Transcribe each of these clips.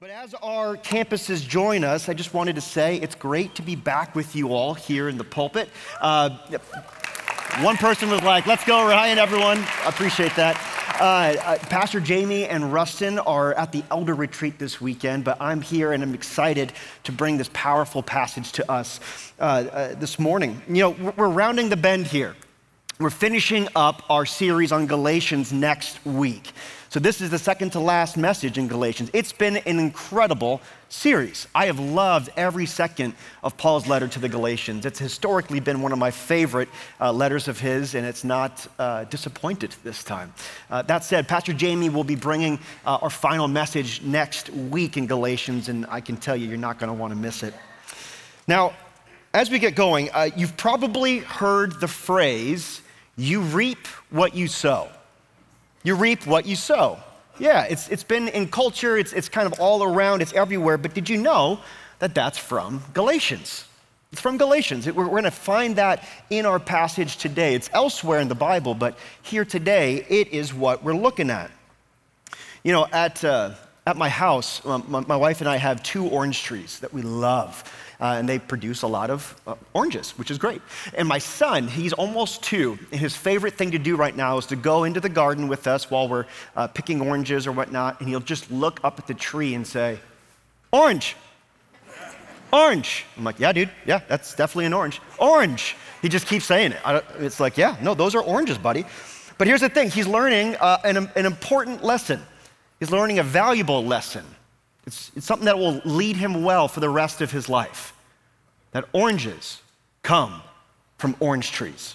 But as our campuses join us, I just wanted to say it's great to be back with you all here in the pulpit. One person was like, let's go, Ryan, everyone. I appreciate that. Pastor Jamie and Rustin are at the Elder Retreat this weekend, but I'm here and I'm excited to bring this powerful passage to us this morning. You know, we're rounding the bend here. We're finishing up our series on Galatians next week. So this is the second to last message in Galatians. It's been an incredible series. I have loved every second of Paul's letter to the Galatians. It's historically been one of my favorite letters of his, and it's not disappointed this time. That said, Pastor Jamie will be bringing our final message next week in Galatians, and I can tell you, you're not going to want to miss it. Now, as we get going, you've probably heard the phrase, you reap what you sow. You reap what you sow. Yeah, it's been in culture, it's kind of all around, it's everywhere, but did you know that that's from Galatians? It's from Galatians. We're going to find that in our passage today. It's elsewhere in the Bible, but here today, it is what we're looking at. You know, at my house, my wife and I have 2 orange trees that we love. And they produce a lot of oranges, which is great. And my son, he's almost 2, and his favorite thing to do right now is to go into the garden with us while we're picking oranges or whatnot, and he'll just look up at the tree and say, orange, orange. I'm like, yeah, dude, yeah, that's definitely an orange. Orange. He just keeps saying it. It's like, yeah, no, those are oranges, buddy. But here's the thing, he's learning an important lesson. He's learning a valuable lesson. It's something that will lead him well for the rest of his life. That oranges come from orange trees.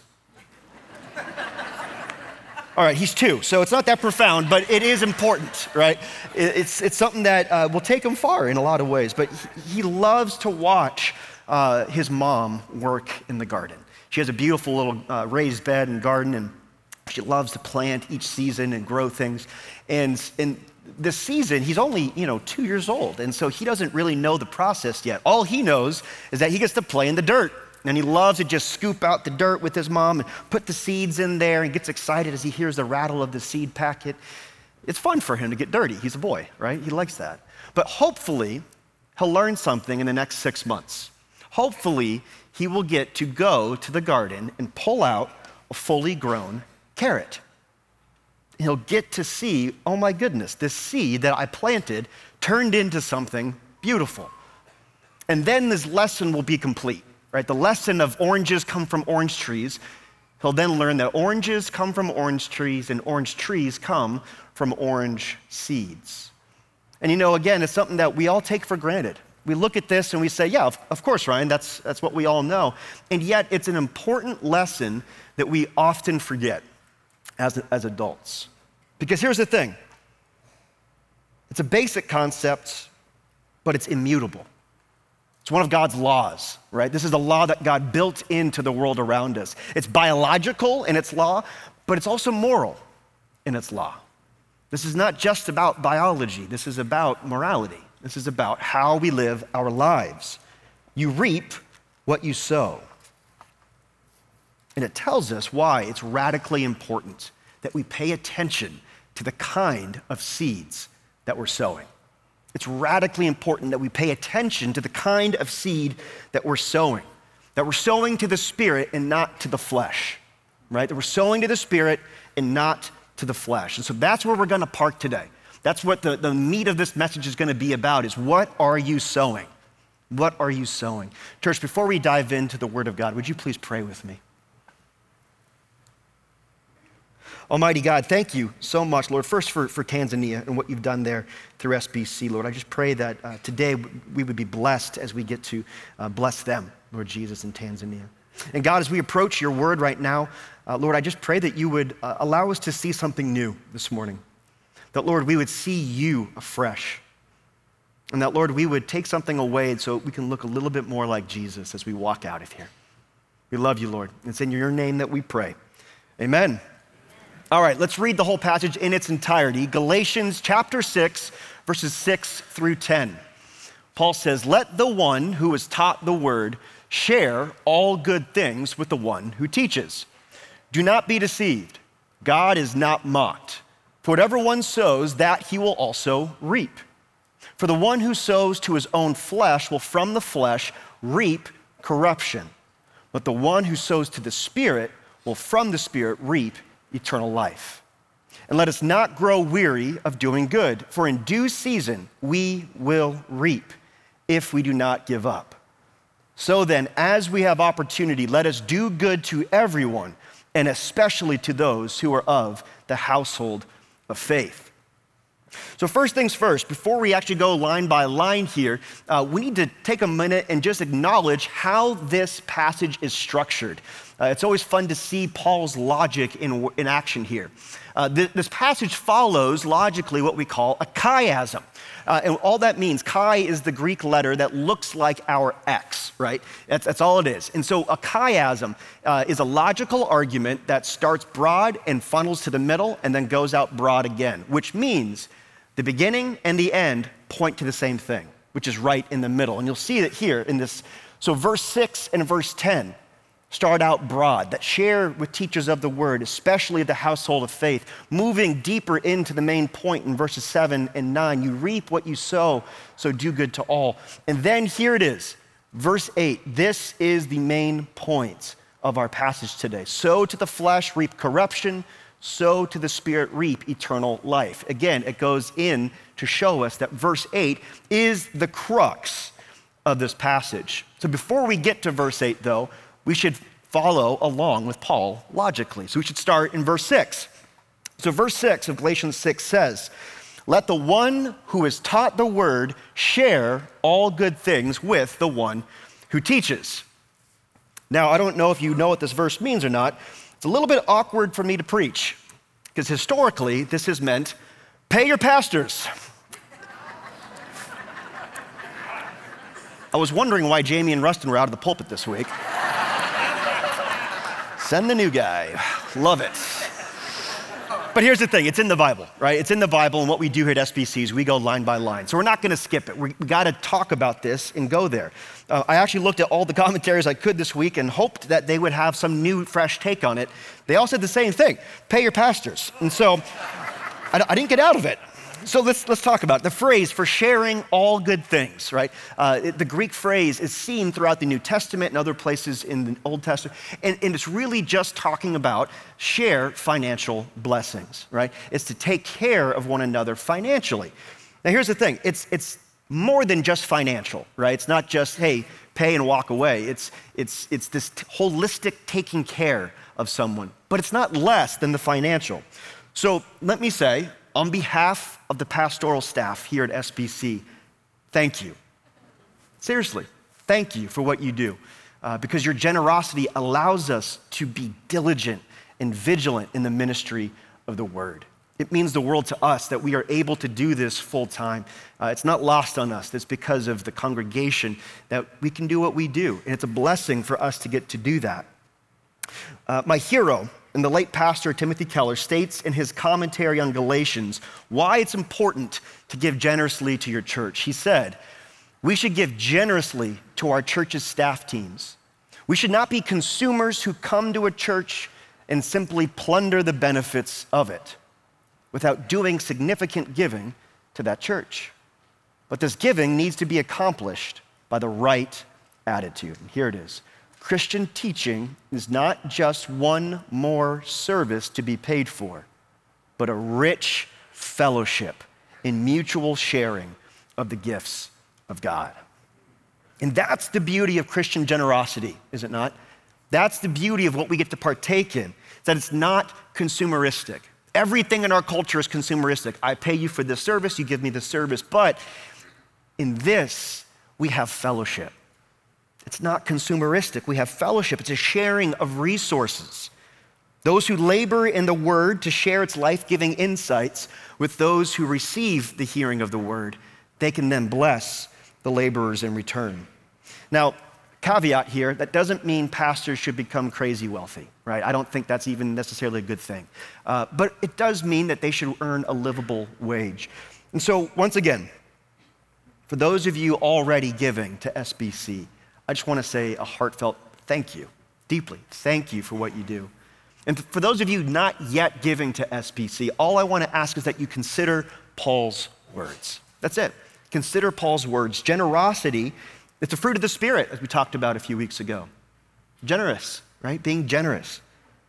All right, he's 2, so it's not that profound, but it is important, right? It's something that will take him far in a lot of ways, but he loves to watch his mom work in the garden. She has a beautiful little raised bed and garden, and she loves to plant each season and grow things. And this season, he's only, 2 years old, and so he doesn't really know the process yet. All he knows is that he gets to play in the dirt, and he loves to just scoop out the dirt with his mom and put the seeds in there and gets excited as he hears the rattle of the seed packet. It's fun for him to get dirty. He's a boy, right? He likes that. But hopefully, he'll learn something in the next 6 months. Hopefully, he will get to go to the garden and pull out a fully grown carrot. He'll get to see, oh my goodness, this seed that I planted turned into something beautiful. And then this lesson will be complete, right? The lesson of oranges come from orange trees. He'll then learn that oranges come from orange trees and orange trees come from orange seeds. And again, it's something that we all take for granted. We look at this and we say, yeah, of course, Ryan, that's what we all know. And yet it's an important lesson that we often forget as adults. Because here's the thing. It's a basic concept, but it's immutable. It's one of God's laws, right? This is a law that God built into the world around us. It's biological in its law, but it's also moral in its law. This is not just about biology. This is about morality. This is about how we live our lives. You reap what you sow. And it tells us why it's radically important that we pay attention to the kind of seeds that we're sowing. It's radically important that we pay attention to the kind of seed that we're sowing to the Spirit and not to the flesh, right? That we're sowing to the Spirit and not to the flesh. And so that's where we're going to park today. That's what the meat of this message is going to be about, is what are you sowing? What are you sowing? Church, before we dive into the Word of God, would you please pray with me? Almighty God, thank you so much, Lord, first for Tanzania and what you've done there through SBC, Lord. I just pray that today we would be blessed as we get to bless them, Lord Jesus, in Tanzania. And God, as we approach your word right now, Lord, I just pray that you would allow us to see something new this morning. That, Lord, we would see you afresh. And that, Lord, we would take something away so we can look a little bit more like Jesus as we walk out of here. We love you, Lord. It's in your name that we pray. Amen. All right, let's read the whole passage in its entirety. Galatians chapter 6, verses 6 through 10. Paul says, "Let the one who is taught the word share all good things with the one who teaches. Do not be deceived. God is not mocked. For whatever one sows, that he will also reap. For the one who sows to his own flesh will from the flesh reap corruption, but the one who sows to the Spirit will from the Spirit reap eternal life. And let us not grow weary of doing good, for in due season we will reap if we do not give up. So then, as we have opportunity, let us do good to everyone, and especially to those who are of the household of faith. So first things first, before we actually go line by line here, we need to take a minute and just acknowledge how this passage is structured. It's always fun to see Paul's logic in action here. This passage follows logically what we call a chiasm. And all that means, chi is the Greek letter that looks like our X, right? That's all it is. And so a chiasm is a logical argument that starts broad and funnels to the middle and then goes out broad again, which means the beginning and the end point to the same thing, which is right in the middle. And you'll see that here in this. So verse 6 and verse 10 start out broad, that share with teachers of the word, especially the household of faith. Moving deeper into the main point in verses 7 and 9, you reap what you sow, so do good to all. And then here it is, verse 8. This is the main point of our passage today. Sow to the flesh, reap corruption. Sow to the Spirit, reap eternal life. Again, it goes in to show us that verse 8 is the crux of this passage. So before we get to verse 8, though, we should follow along with Paul logically. So we should start in verse 6. So verse 6 of Galatians 6 says, "Let the one who is taught the word share all good things with the one who teaches." Now, I don't know if you know what this verse means or not. It's a little bit awkward for me to preach, because historically, this has meant pay your pastors. I was wondering why Jamie and Rustin were out of the pulpit this week. Send the new guy. Love it. But here's the thing, it's in the Bible, right? It's in the Bible, and what we do here at SBC is we go line by line. So we're not gonna skip it. We gotta talk about this and go there. I actually looked at all the commentaries I could this week and hoped that they would have some new, fresh take on it. They all said the same thing, pay your pastors. And so I didn't get out of it. So let's talk about it. The phrase for sharing all good things, right? The Greek phrase is seen throughout the New Testament and other places in the Old Testament, and it's really just talking about share financial blessings, right? It's to take care of one another financially. Now here's the thing, it's more than just financial, right? It's not just, hey, pay and walk away. It's this holistic taking care of someone, but it's not less than the financial. So let me say, on behalf of the pastoral staff here at SBC, thank you. Seriously, thank you for what you do, because your generosity allows us to be diligent and vigilant in the ministry of the word. It means the world to us that we are able to do this full time. It's not lost on us. It's because of the congregation that we can do what we do, and it's a blessing for us to get to do that. My hero, and the late pastor Timothy Keller, states in his commentary on Galatians why it's important to give generously to your church. He said, "We should give generously to our church's staff teams. We should not be consumers who come to a church and simply plunder the benefits of it without doing significant giving to that church. But this giving needs to be accomplished by the right attitude." And here it is. Christian teaching is not just one more service to be paid for, but a rich fellowship in mutual sharing of the gifts of God. And that's the beauty of Christian generosity, is it not? That's the beauty of what we get to partake in, that it's not consumeristic. Everything in our culture is consumeristic. I pay you for this service, you give me this service, but in this, we have fellowship. It's not consumeristic. We have fellowship. It's a sharing of resources. Those who labor in the word to share its life-giving insights with those who receive the hearing of the word, they can then bless the laborers in return. Now, caveat here, that doesn't mean pastors should become crazy wealthy, right? I don't think that's even necessarily a good thing. But it does mean that they should earn a livable wage. And so, once again, for those of you already giving to SBC, I just want to say a heartfelt thank you, deeply. Thank you for what you do. And for those of you not yet giving to SBC, all I want to ask is that you consider Paul's words. That's it. Consider Paul's words. Generosity, it's a fruit of the Spirit, as we talked about a few weeks ago. Generous, right? Being generous.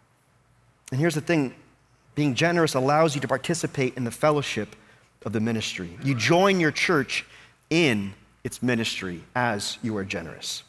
And here's the thing, being generous allows you to participate in the fellowship of the ministry. You join your church in its ministry as you are generous.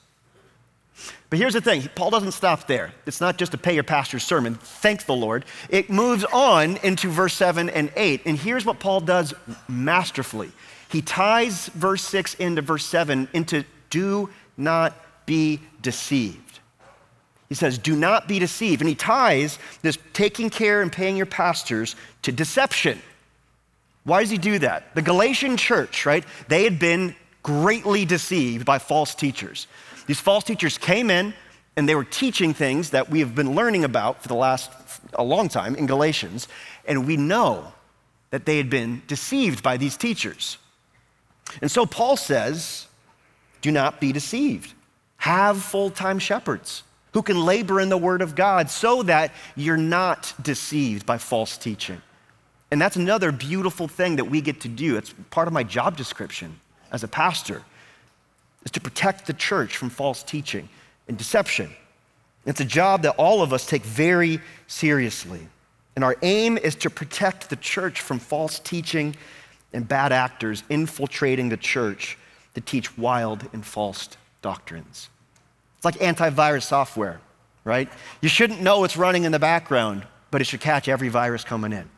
But here's the thing, Paul doesn't stop there. It's not just to pay your pastor's sermon, thank the Lord. It moves on into verse 7 and 8, and here's what Paul does masterfully. He ties verse 6 into verse 7 into do not be deceived. He says, do not be deceived. And he ties this taking care and paying your pastors to deception. Why does he do that? The Galatian church, right? They had been greatly deceived by false teachers. These false teachers came in and they were teaching things that we have been learning about for a long time in Galatians. And we know that they had been deceived by these teachers. And so Paul says, do not be deceived. Have full-time shepherds who can labor in the word of God so that you're not deceived by false teaching. And that's another beautiful thing that we get to do. It's part of my job description as a pastor, is to protect the church from false teaching and deception. It's a job that all of us take very seriously. And our aim is to protect the church from false teaching and bad actors infiltrating the church to teach wild and false doctrines. It's like antivirus software, right? You shouldn't know it's running in the background, but it should catch every virus coming in.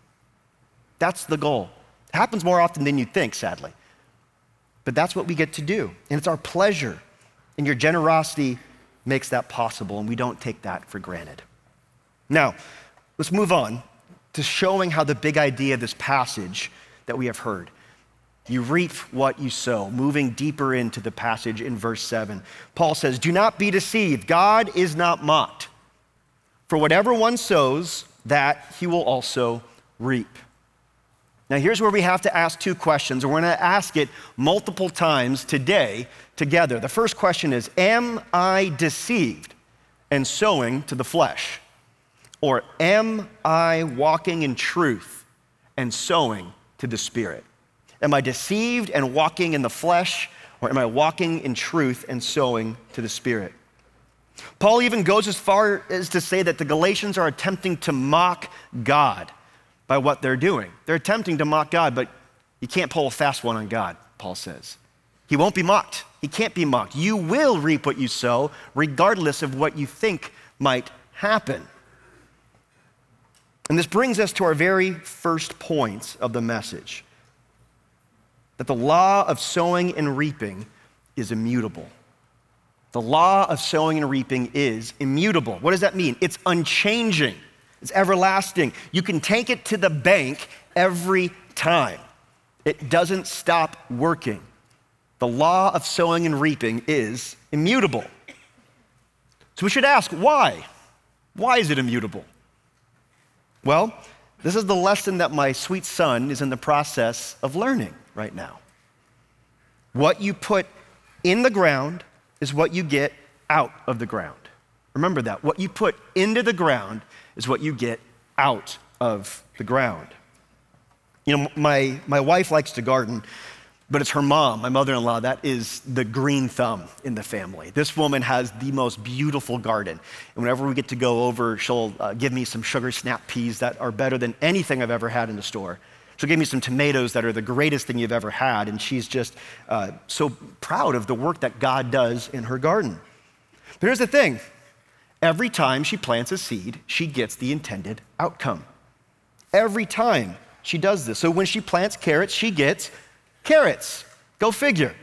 That's the goal. It happens more often than you'd think, sadly. But that's what we get to do. And it's our pleasure. And your generosity makes that possible, and we don't take that for granted. Now, let's move on to showing how the big idea of this passage that we have heard. You reap what you sow. Moving deeper into the passage in verse 7. Paul says, do not be deceived. God is not mocked. For whatever one sows, that he will also reap. Now here's where we have to ask two questions, and we're going to ask it multiple times today together. The first question is, am I deceived and sowing to the flesh? Or am I walking in truth and sowing to the Spirit? Am I deceived and walking in the flesh, or am I walking in truth and sowing to the Spirit? Paul even goes as far as to say that the Galatians are attempting to mock God by what they're doing. They're attempting to mock God, but you can't pull a fast one on God, Paul says. He won't be mocked. He can't be mocked. You will reap what you sow, regardless of what you think might happen. And this brings us to our very first point of the message, that the law of sowing and reaping is immutable. The law of sowing and reaping is immutable. What does that mean? It's unchanging. It's everlasting. You can take it to the bank every time. It doesn't stop working. The law of sowing and reaping is immutable. So we should ask, why? Why is it immutable? Well, this is the lesson that my sweet son is in the process of learning right now. What you put in the ground is what you get out of the ground. Remember that. What you put into the ground is what you get out of the ground. You know, my wife likes to garden, but it's her mom, my mother-in-law, that is the green thumb in the family. This woman has the most beautiful garden. And whenever we get to go over, she'll give me some sugar snap peas that are better than anything I've ever had in the store. She'll give me some tomatoes that are the greatest thing you've ever had. And she's just so proud of the work that God does in her garden. But here's the thing. Every time she plants a seed, she gets the intended outcome. Every time she does this. So when she plants carrots, she gets carrots. Go figure.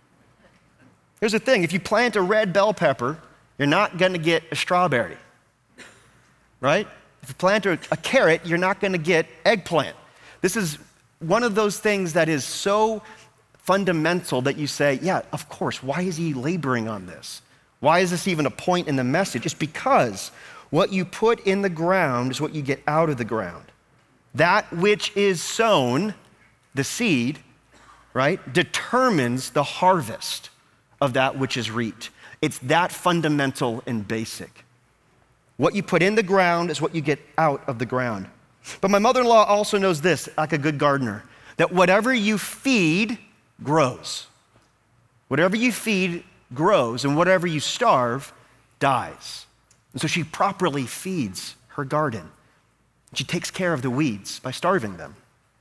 Here's the thing. If you plant a red bell pepper, you're not going to get a strawberry, right? If you plant a carrot, you're not going to get eggplant. This is one of those things that is so fundamental that you say, yeah, of course, why is he laboring on this? Why is this even a point in the message? It's because what you put in the ground is what you get out of the ground. That which is sown, the seed, right, determines the harvest of that which is reaped. It's that fundamental and basic. What you put in the ground is what you get out of the ground. But my mother-in-law also knows this, like a good gardener, that whatever you feed grows. Whatever you feed grows, and whatever you starve dies. And so she properly feeds her garden. She takes care of the weeds by starving them.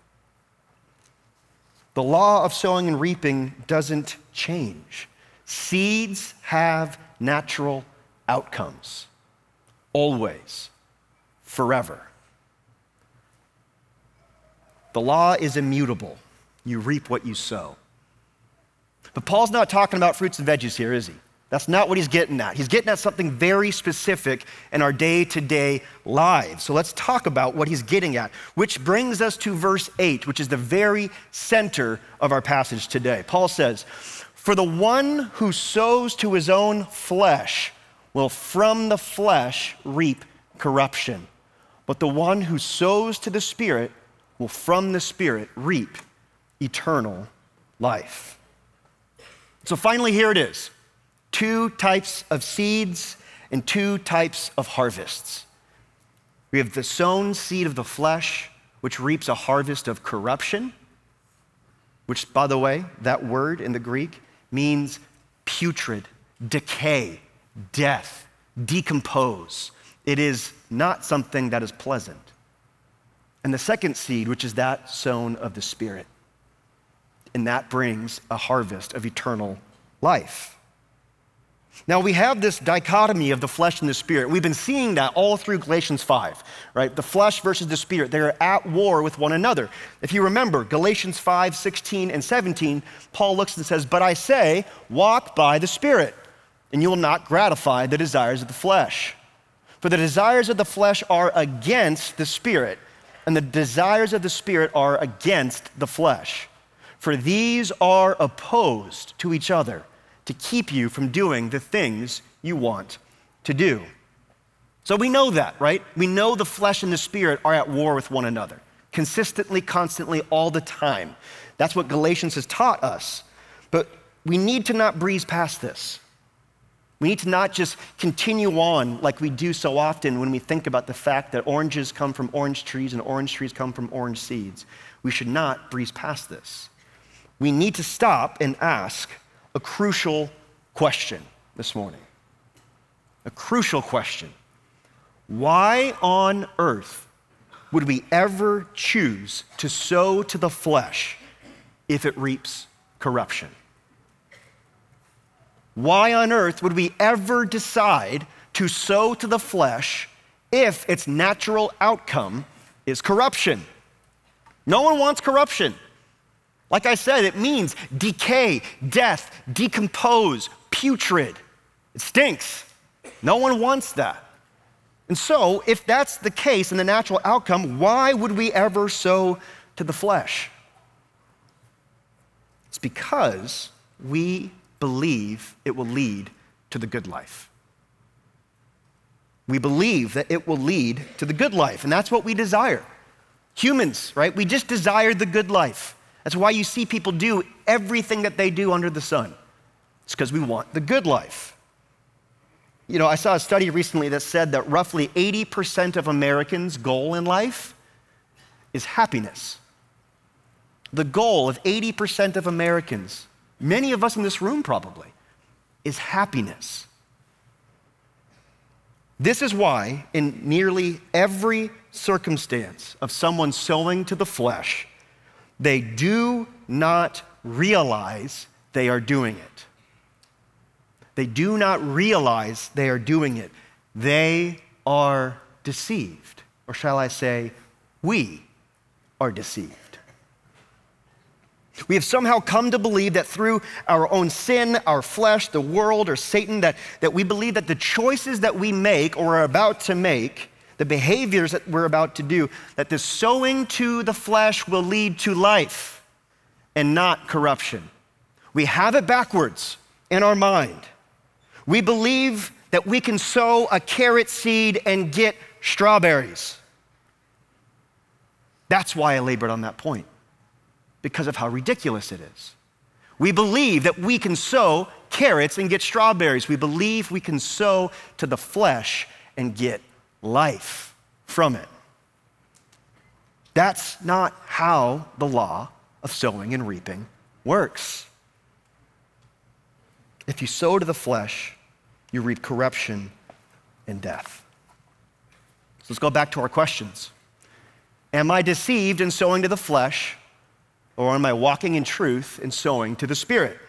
The law of sowing and reaping doesn't change. Seeds have natural outcomes, always, forever. The law is immutable. You reap what you sow. But Paul's not talking about fruits and veggies here, is he? That's not what he's getting at. He's getting at something very specific in our day-to-day lives. So let's talk about what he's getting at, which brings us to verse 8, which is the very center of our passage today. Paul says, "For the one who sows to his own flesh will from the flesh reap corruption. But the one who sows to the Spirit will from the Spirit reap eternal life." So finally, here it is. Two types of seeds and two types of harvests. We have the sown seed of the flesh, which reaps a harvest of corruption, which, by the way, that word in the Greek means putrid, decay, death, decompose. It is not something that is pleasant. And the second seed, which is that sown of the Spirit, and that brings a harvest of eternal life. Now, we have this dichotomy of the flesh and the Spirit. We've been seeing that all through Galatians 5, right? The flesh versus the Spirit, they're at war with one another. If you remember, Galatians 5, 16, and 17, Paul looks and says, "But I say, walk by the Spirit, and you will not gratify the desires of the flesh. For the desires of the flesh are against the Spirit, and the desires of the Spirit are against the flesh. For these are opposed to each other, to keep you from doing the things you want to do." So we know that, right? We know the flesh and the Spirit are at war with one another, consistently, constantly, all the time. That's what Galatians has taught us. But we need to not breeze past this. We need to not just continue on like we do so often when we think about the fact that oranges come from orange trees and orange trees come from orange seeds. We should not breeze past this. We need to stop and ask a crucial question this morning. A crucial question. Why on earth would we ever choose to sow to the flesh if it reaps corruption? Why on earth would we ever decide to sow to the flesh if its natural outcome is corruption? No one wants corruption. Like I said, it means decay, death, decompose, putrid. It stinks. No one wants that. And so, if that's the case and the natural outcome, why would we ever sow to the flesh? It's because we believe it will lead to the good life. We believe that it will lead to the good life, and that's what we desire. Humans, right? We just desire the good life. That's why you see people do everything that they do under the sun. It's because we want the good life. You know, I saw a study recently that said that roughly 80% of Americans' goal in life is happiness. The goal of 80% of Americans, many of us in this room probably, is happiness. This is why in nearly every circumstance of someone sowing to the flesh, they do not realize they are doing it. They do not realize they are doing it. They are deceived. Or shall I say, we are deceived. We have somehow come to believe that through our own sin, our flesh, the world, or Satan, that we believe that the choices that we make or are about to make, the behaviors that we're about to do, that the sowing to the flesh will lead to life and not corruption. We have it backwards in our mind. We believe that we can sow a carrot seed and get strawberries. That's why I labored on that point, because of how ridiculous it is. We believe that we can sow carrots and get strawberries. We believe we can sow to the flesh and get life from it. That's not how the law of sowing and reaping works. If you sow to the flesh, you reap corruption and death. So let's go back to our questions. Am I deceived in sowing to the flesh, or am I walking in truth and sowing to the Spirit?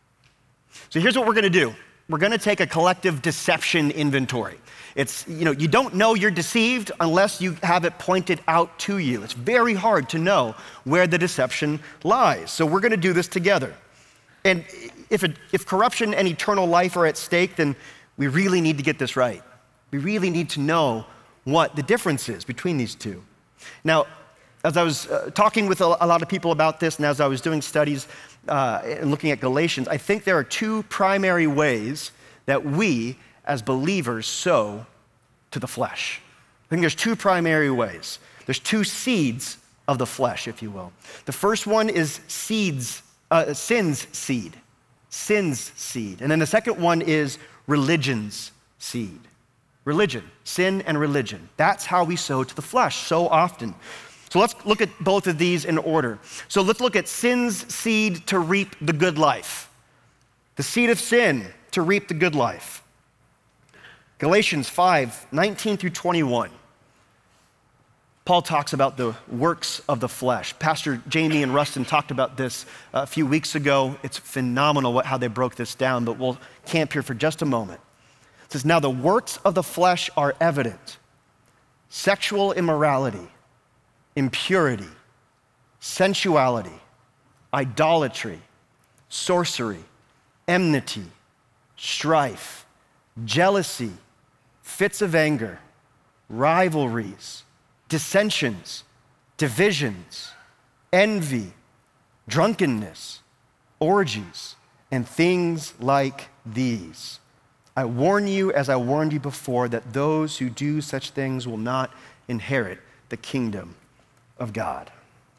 So here's what we're going to do. We're going to take a collective deception inventory. You don't know you're deceived unless you have it pointed out to you. It's very hard to know where the deception lies. So we're going to do this together. And if corruption and eternal life are at stake, then we really need to get this right. We really need to know what the difference is between these two. Now, as I was talking with a lot of people about this, and as I was doing studies and looking at Galatians, I think there are two primary ways that we, as believers, sow to the flesh. I think there's two primary ways. There's two seeds of the flesh, if you will. The first one is sin's seed. Sin's seed. And then the second one is religion's seed. Religion, sin and religion. That's how we sow to the flesh so often. So let's look at both of these in order. So let's look at sin's seed to reap the good life. The seed of sin to reap the good life. Galatians 5:19 through 21. Paul talks about the works of the flesh. Pastor Jamie and Rustin talked about this a few weeks ago. It's phenomenal how they broke this down, but we'll camp here for just a moment. It says, now the works of the flesh are evident: sexual immorality, impurity, sensuality, idolatry, sorcery, enmity, strife, jealousy, fits of anger, rivalries, dissensions, divisions, envy, drunkenness, orgies, and things like these. I warn you, as I warned you before, that those who do such things will not inherit the kingdom of God.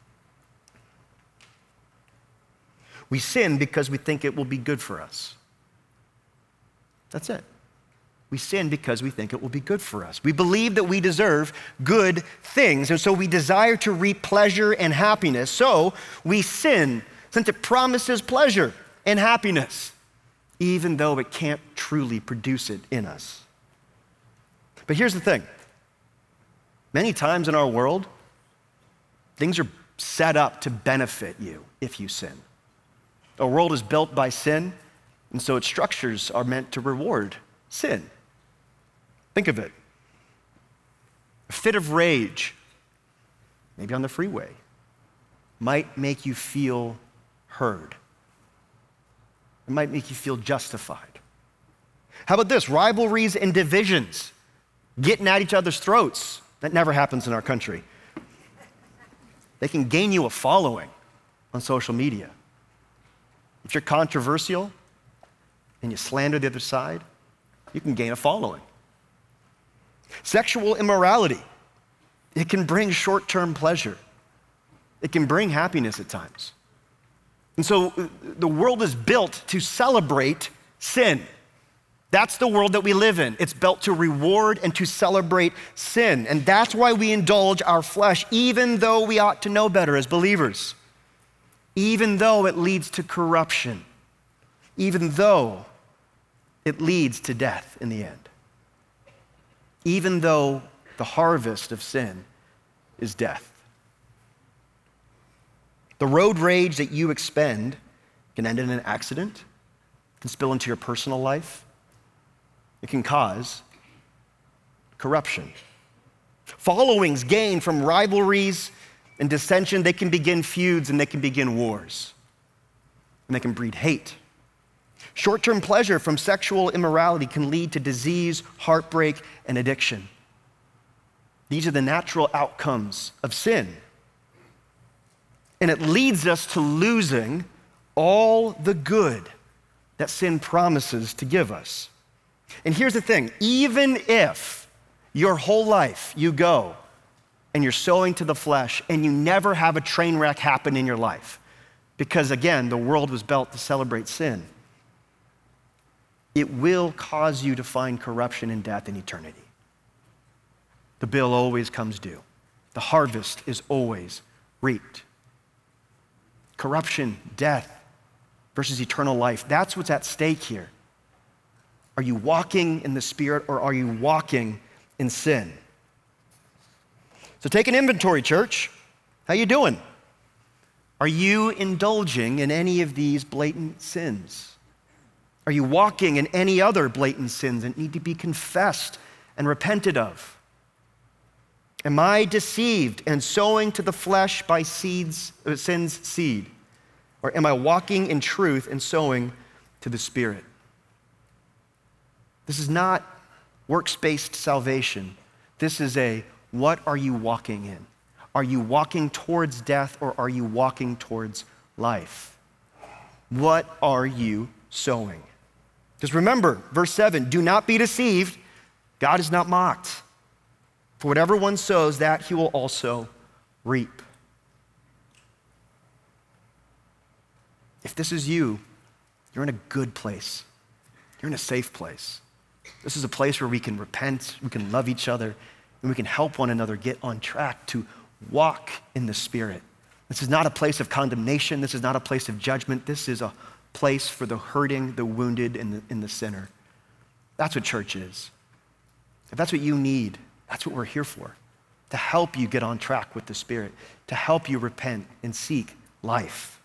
We sin because we think it will be good for us. That's it. We sin because we think it will be good for us. We believe that we deserve good things, and so we desire to reap pleasure and happiness. So we sin since it promises pleasure and happiness, even though it can't truly produce it in us. But here's the thing. Many times in our world, things are set up to benefit you if you sin. Our world is built by sin, and so its structures are meant to reward sin. Think of it. A fit of rage, maybe on the freeway, might make you feel heard. It might make you feel justified. How about this? Rivalries and divisions, getting at each other's throats. That never happens in our country. They can gain you a following on social media. If you're controversial and you slander the other side, you can gain a following. Sexual immorality, it can bring short-term pleasure. It can bring happiness at times. And so the world is built to celebrate sin. That's the world that we live in. It's built to reward and to celebrate sin. And that's why we indulge our flesh, even though we ought to know better as believers. Even though it leads to corruption. Even though it leads to death in the end. Even though the harvest of sin is death. The road rage that you expend can end in an accident, can spill into your personal life. It can cause corruption. Followings gained from rivalries and dissension, they can begin feuds and they can begin wars. And they can breed hate. Short-term pleasure from sexual immorality can lead to disease, heartbreak, and addiction. These are the natural outcomes of sin. And it leads us to losing all the good that sin promises to give us. And here's the thing, even if your whole life you go and you're sowing to the flesh and you never have a train wreck happen in your life, because again, the world was built to celebrate sin, it will cause you to find corruption and death in eternity. The bill always comes due. The harvest is always reaped. Corruption, death, versus eternal life. That's what's at stake here. Are you walking in the Spirit or are you walking in sin? So take an inventory, church. How you doing? Are you indulging in any of these blatant sins? Are you walking in any other blatant sins that need to be confessed and repented of? Am I deceived and sowing to the flesh by sin's seed? Or am I walking in truth and sowing to the Spirit? This is not works-based salvation. This is what are you walking in? Are you walking towards death or are you walking towards life? What are you sowing? Because remember, verse 7, do not be deceived. God is not mocked. For whatever one sows, that he will also reap. If this is you, you're in a good place. You're in a safe place. This is a place where we can repent, we can love each other, and we can help one another get on track to walk in the Spirit. This is not a place of condemnation. This is not a place of judgment. This is a place for the hurting, the wounded, and the sinner. That's what church is. If that's what you need, that's what we're here for, to help you get on track with the Spirit, to help you repent and seek life.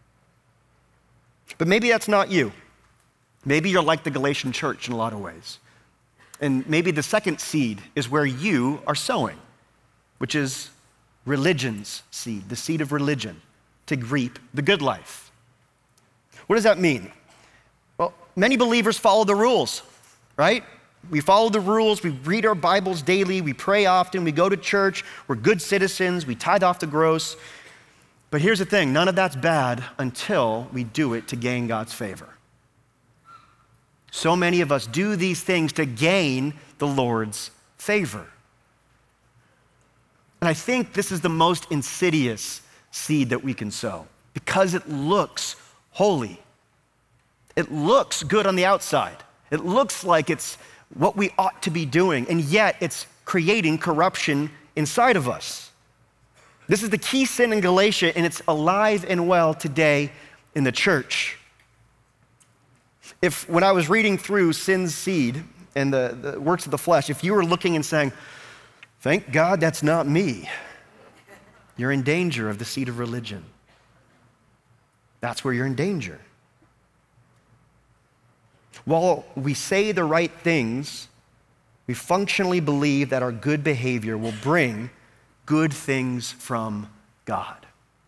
But maybe that's not you. Maybe you're like the Galatian church in a lot of ways. And maybe the second seed is where you are sowing, which is religion's seed, the seed of religion, to reap the good life. What does that mean? Well, many believers follow the rules, right? We follow the rules, we read our Bibles daily, we pray often, we go to church, we're good citizens, we tithe off the gross. But here's the thing, none of that's bad until we do it to gain God's favor. So many of us do these things to gain the Lord's favor. And I think this is the most insidious seed that we can sow because it looks holy. It looks good on the outside. It looks like it's what we ought to be doing, and yet it's creating corruption inside of us. This is the key sin in Galatia, and it's alive and well today in the church. When I was reading through sin's seed and the works of the flesh, if you were looking and saying, thank God that's not me, you're in danger of the seed of religion. That's where you're in danger. While we say the right things, we functionally believe that our good behavior will bring good things from God.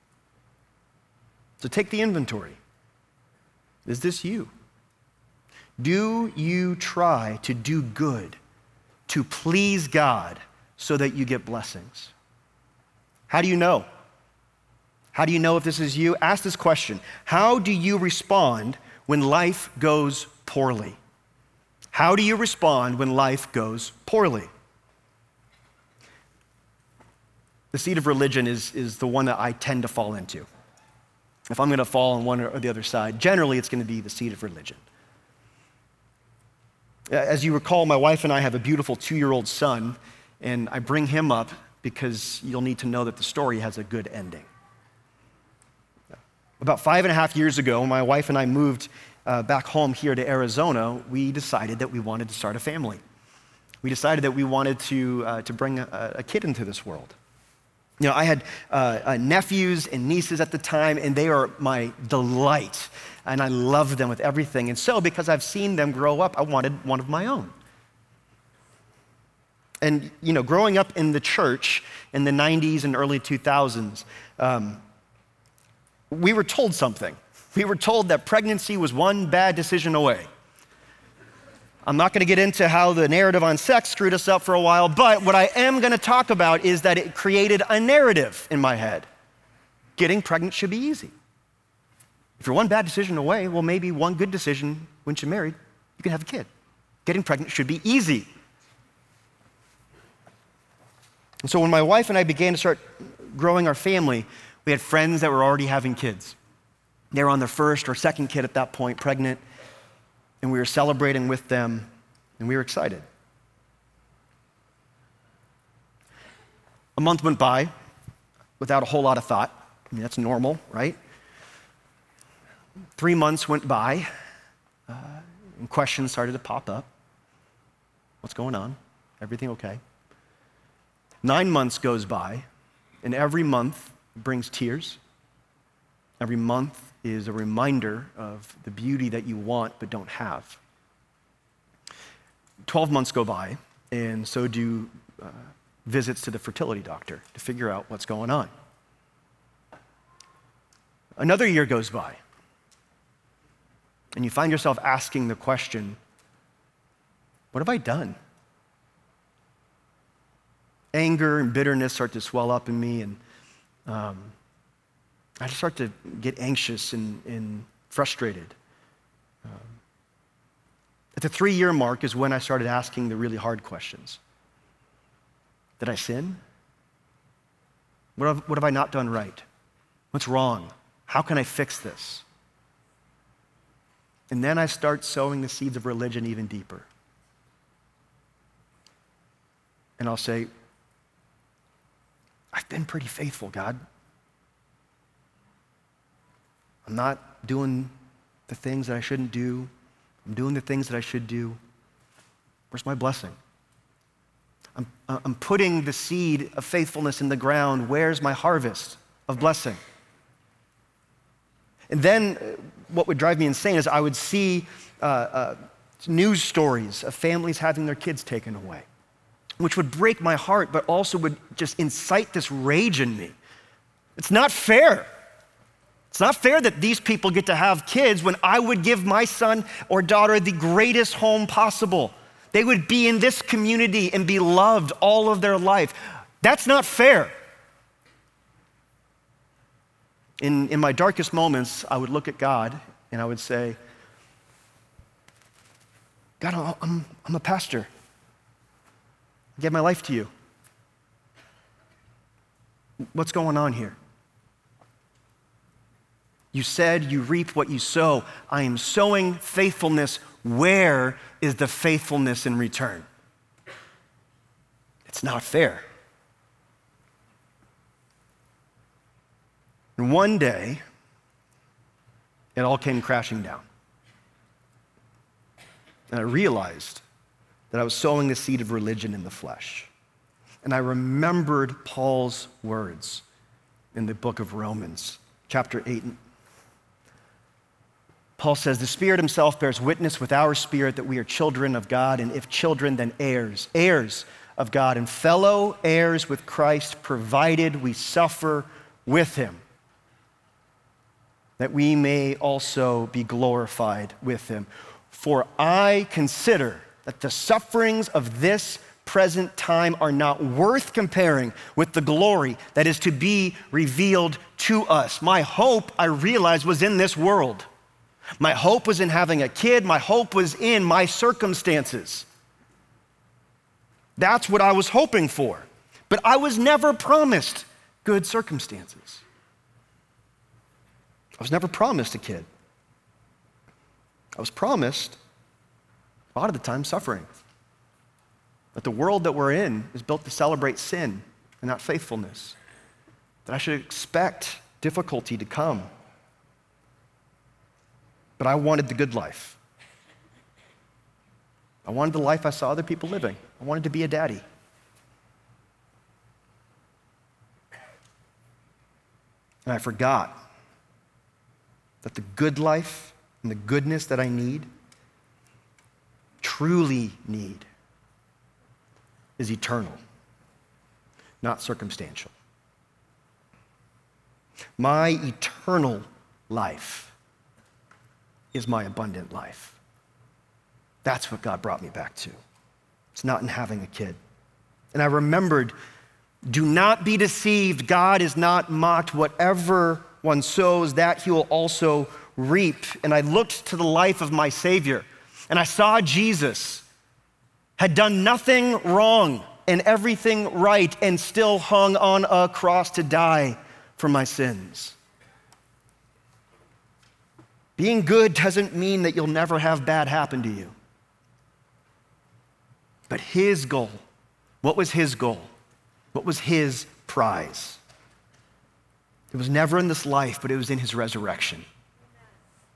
So take the inventory. Is this you? Do you try to do good, to please God, so that you get blessings? How do you know? How do you know if this is you? Ask this question. How do you respond when life goes poorly? How do you respond when life goes poorly? The seed of religion is the one that I tend to fall into. If I'm going to fall on one or the other side, generally it's going to be the seed of religion. As you recall, my wife and I have a beautiful 2-year-old son, and I bring him up because you'll need to know that the story has a good ending. About 5.5 years ago, when my wife and I moved back home here to Arizona, we decided that we wanted to start a family. We decided that we wanted to bring a kid into this world. You know, I had nephews and nieces at the time, and they are my delight, and I love them with everything. And so, because I've seen them grow up, I wanted one of my own. And, you know, growing up in the church in the 90s and early 2000s, we were told something. We were told that pregnancy was one bad decision away. I'm not going to get into how the narrative on sex screwed us up for a while, but what I am going to talk about is that it created a narrative in my head. Getting pregnant should be easy. If you're one bad decision away, well, maybe one good decision once you're married, you can have a kid. Getting pregnant should be easy. And so when my wife and I began to start growing our family, we had friends that were already having kids. They were on their first or second kid at that point, pregnant, and we were celebrating with them, and we were excited. A month went by without a whole lot of thought. I mean, that's normal, right? 3 months went by, and questions started to pop up. What's going on? Everything okay? 9 months goes by, and every month brings tears. Every month is a reminder of the beauty that you want but don't have. 12 months go by, and so do visits to the fertility doctor to figure out what's going on. Another year goes by, and you find yourself asking the question, what have I done? Anger and bitterness start to swell up in me, and I just start to get anxious and frustrated. At the 3-year mark is when I started asking the really hard questions. Did I sin? What have I not done right? What's wrong? How can I fix this? And then I start sowing the seeds of religion even deeper. And I'll say, I've been pretty faithful, God. I'm not doing the things that I shouldn't do. I'm doing the things that I should do. Where's my blessing? I'm putting the seed of faithfulness in the ground. Where's my harvest of blessing? And then what would drive me insane is I would see news stories of families having their kids taken away, which would break my heart, but also would just incite this rage in me. It's not fair. It's not fair that these people get to have kids when I would give my son or daughter the greatest home possible. They would be in this community and be loved all of their life. That's not fair. In my darkest moments, I would look at God and I would say, God, I'm a pastor. I gave my life to you. What's going on here? You said you reap what you sow. I am sowing faithfulness. Where is the faithfulness in return? It's not fair. And one day, it all came crashing down. And I realized that I was sowing the seed of religion in the flesh. And I remembered Paul's words in the book of Romans, chapter 8. Paul says, the Spirit himself bears witness with our spirit that we are children of God, and if children, then heirs, heirs of God, and fellow heirs with Christ, provided we suffer with him, that we may also be glorified with him. For I consider that the sufferings of this present time are not worth comparing with the glory that is to be revealed to us. My hope, I realized, was in this world. My hope was in having a kid. My hope was in my circumstances. That's what I was hoping for. But I was never promised good circumstances. I was never promised a kid. I was promised, a lot of the time, suffering. That the world that we're in is built to celebrate sin and not faithfulness. That I should expect difficulty to come. But I wanted the good life. I wanted the life I saw other people living. I wanted to be a daddy. And I forgot that the good life and the goodness that I need, truly need, is eternal, not circumstantial. My eternal life is my abundant life. That's what God brought me back to. It's not in having a kid. And I remembered, do not be deceived. God is not mocked. Whatever one sows, that he will also reap. And I looked to the life of my Savior, and I saw Jesus had done nothing wrong and everything right, and still hung on a cross to die for my sins. Being good doesn't mean that you'll never have bad happen to you. But his goal, what was his goal? What was his prize? It was never in this life, but it was in his resurrection.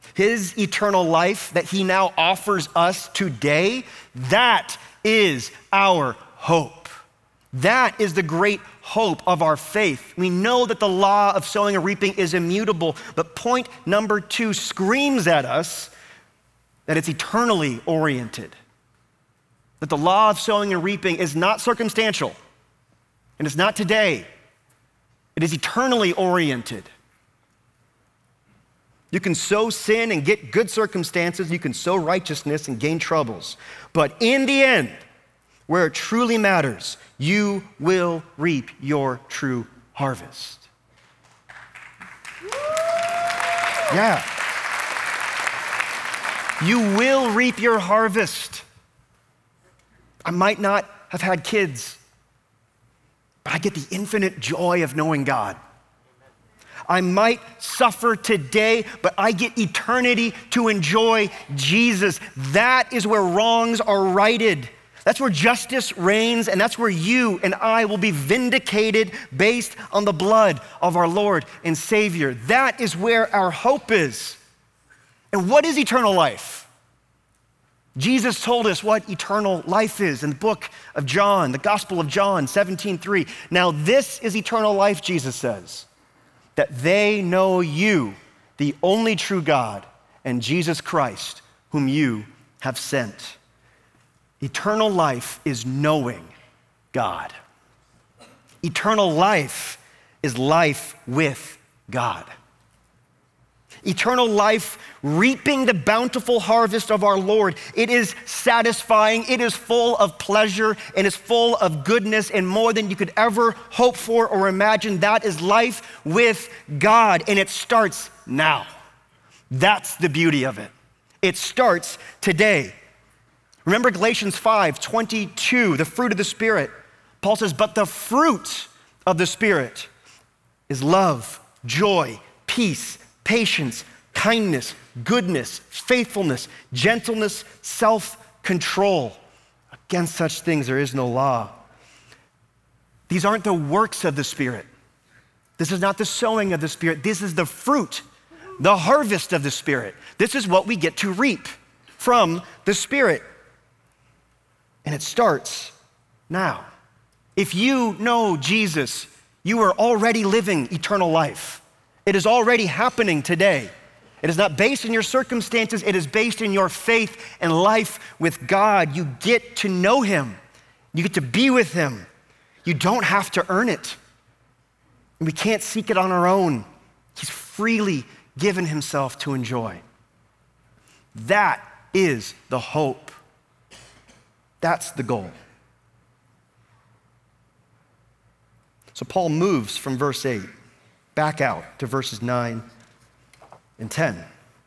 His eternal life that he now offers us today, that is our hope. That is the great hope of our faith. We know that the law of sowing and reaping is immutable, but point number 2 screams at us that it's eternally oriented. That the law of sowing and reaping is not circumstantial, and it's not today. It is eternally oriented. You can sow sin and get good circumstances. You can sow righteousness and gain troubles. But in the end, where it truly matters, you will reap your true harvest. Yeah. You will reap your harvest. I might not have had kids, but I get the infinite joy of knowing God. I might suffer today, but I get eternity to enjoy Jesus. That is where wrongs are righted. That's where justice reigns, and that's where you and I will be vindicated based on the blood of our Lord and Savior. That is where our hope is. And what is eternal life? Jesus told us what eternal life is in the book of John, the Gospel of John 17:3. Now this is eternal life, Jesus says, that they know you, the only true God, and Jesus Christ, whom you have sent. Eternal life is knowing God. Eternal life is life with God. Eternal life, reaping the bountiful harvest of our Lord. It is satisfying, it is full of pleasure, and it's full of goodness and more than you could ever hope for or imagine. That is life with God, and it starts now. That's the beauty of it. It starts today. Remember Galatians 5:22, the fruit of the Spirit. Paul says, but the fruit of the Spirit is love, joy, peace, patience, kindness, goodness, faithfulness, gentleness, self-control. Against such things there is no law. These aren't the works of the Spirit. This is not the sowing of the Spirit. This is the fruit, the harvest of the Spirit. This is what we get to reap from the Spirit. And it starts now. If you know Jesus, you are already living eternal life. It is already happening today. It is not based in your circumstances. It is based in your faith and life with God. You get to know him. You get to be with him. You don't have to earn it. We can't seek it on our own. He's freely given himself to enjoy. That is the hope. That's the goal. So Paul moves from verse 8 back out to verses 9 and 10.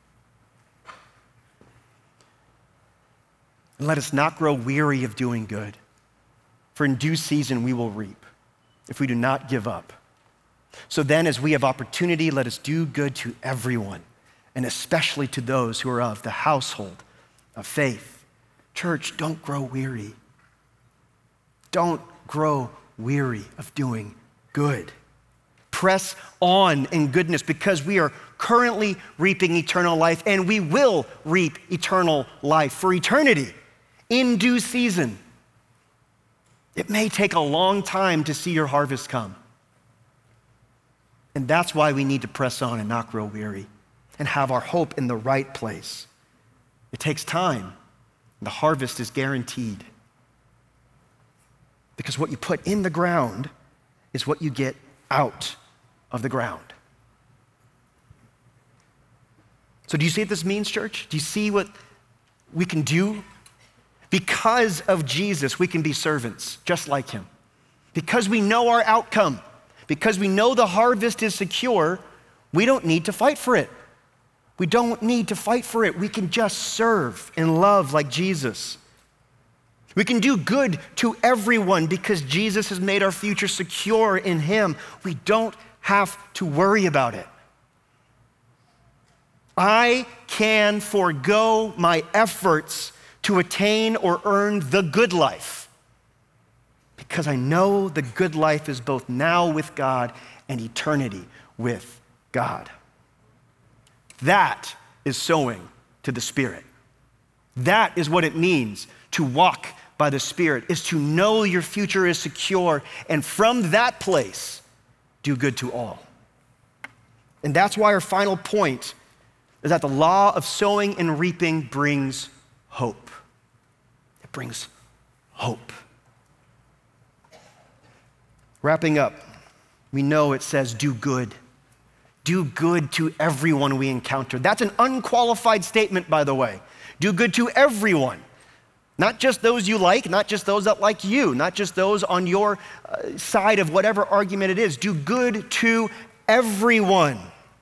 And let us not grow weary of doing good, for in due season we will reap if we do not give up. So then, as we have opportunity, let us do good to everyone, and especially to those who are of the household of faith. Church, don't grow weary. Don't grow weary of doing good. Press on in goodness because we are currently reaping eternal life and we will reap eternal life for eternity in due season. It may take a long time to see your harvest come. And that's why we need to press on and not grow weary and have our hope in the right place. It takes time. The harvest is guaranteed. Because what you put in the ground is what you get out of the ground. So do you see what this means, church? Do you see what we can do? Because of Jesus, we can be servants just like him. Because we know our outcome, because we know the harvest is secure, we don't need to fight for it. We don't need to fight for it. We can just serve and love like Jesus. We can do good to everyone because Jesus has made our future secure in him. We don't have to worry about it. I can forego my efforts to attain or earn the good life because I know the good life is both now with God and eternity with God. That is sowing to the Spirit. That is what it means to walk by the Spirit, is to know your future is secure, and from that place, do good to all. And that's why our final point is that the law of sowing and reaping brings hope. It brings hope. Wrapping up, we know it says do good. Do good to everyone we encounter. That's an unqualified statement, by the way. Do good to everyone. Not just those you like, not just those that like you, not just those on your side of whatever argument it is. Do good to everyone.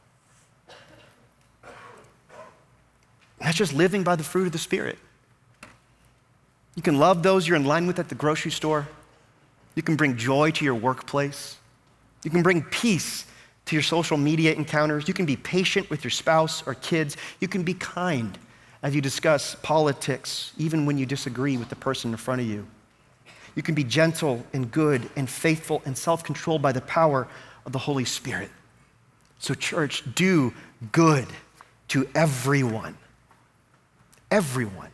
That's just living by the fruit of the Spirit. You can love those you're in line with at the grocery store. You can bring joy to your workplace. You can bring peace to your social media encounters. You can be patient with your spouse or kids. You can be kind as you discuss politics, even when you disagree with the person in front of you. You can be gentle and good and faithful and self-controlled by the power of the Holy Spirit. So church, do good to everyone. Everyone.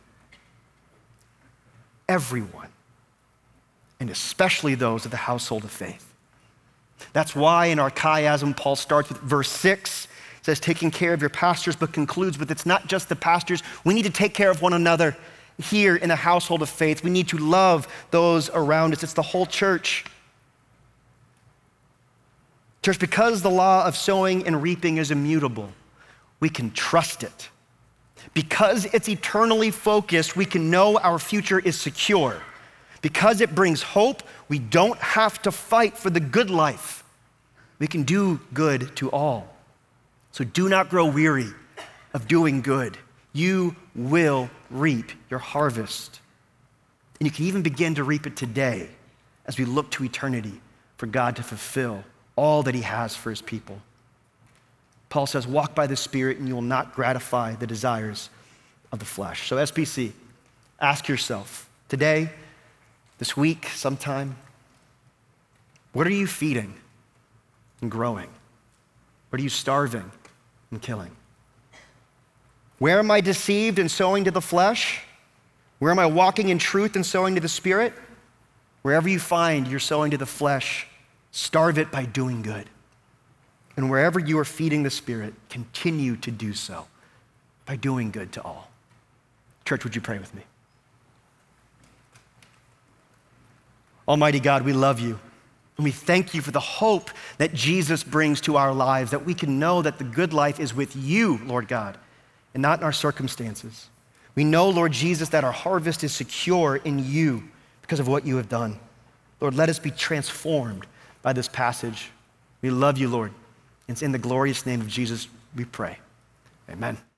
Everyone. And especially those of the household of faith. That's why in our chiasm, Paul starts with verse 6. It says, taking care of your pastors, but concludes with it's not just the pastors. We need to take care of one another here in the household of faith. We need to love those around us. It's the whole church. Church, because the law of sowing and reaping is immutable, we can trust it. Because it's eternally focused, we can know our future is secure. Because it brings hope, we don't have to fight for the good life. We can do good to all. So do not grow weary of doing good. You will reap your harvest. And you can even begin to reap it today as we look to eternity for God to fulfill all that he has for his people. Paul says, walk by the Spirit and you will not gratify the desires of the flesh. So SBC, ask yourself today, this week, sometime, what are you feeding and growing? What are you starving and killing? Where am I deceived and sowing to the flesh? Where am I walking in truth and sowing to the Spirit? Wherever you find you're sowing to the flesh, starve it by doing good. And wherever you are feeding the Spirit, continue to do so by doing good to all. Church, would you pray with me? Almighty God, we love you. And we thank you for the hope that Jesus brings to our lives, that we can know that the good life is with you, Lord God, and not in our circumstances. We know, Lord Jesus, that our harvest is secure in you because of what you have done. Lord, let us be transformed by this passage. We love you, Lord. It's in the glorious name of Jesus we pray. Amen.